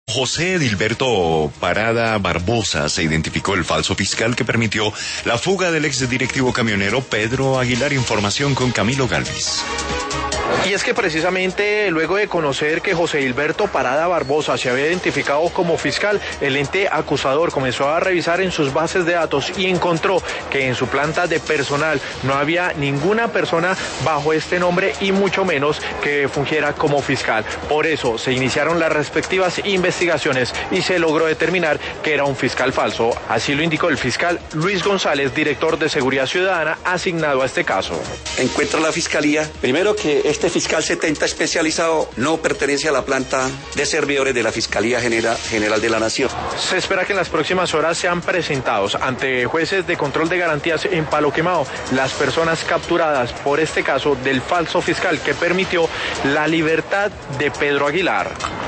José Edilberto Parada Barbosa se identificó el falso fiscal que permitió la fuga del exdirectivo camionero Pedro Aguilar. Información con Camilo Galvis. Y es que precisamente luego de conocer que José Edilberto Parada Barbosa se había identificado como fiscal, el ente acusador comenzó a revisar en sus bases de datos y encontró que en su planta de personal no había ninguna persona bajo este nombre y mucho menos que fungiera como fiscal. Por eso se iniciaron las respectivas investigaciones y se logró determinar que era un fiscal falso. Así lo indicó el fiscal Luis González, director de Seguridad Ciudadana asignado a este caso. Encuentra la fiscalía, primero, que este fiscal 70 especializado no pertenece a la planta de servidores de la Fiscalía General de la Nación. Se espera que en las próximas horas sean presentados ante jueces de control de garantías en Palo Quemado las personas capturadas por este caso del falso fiscal que permitió la libertad de Pedro Aguilar.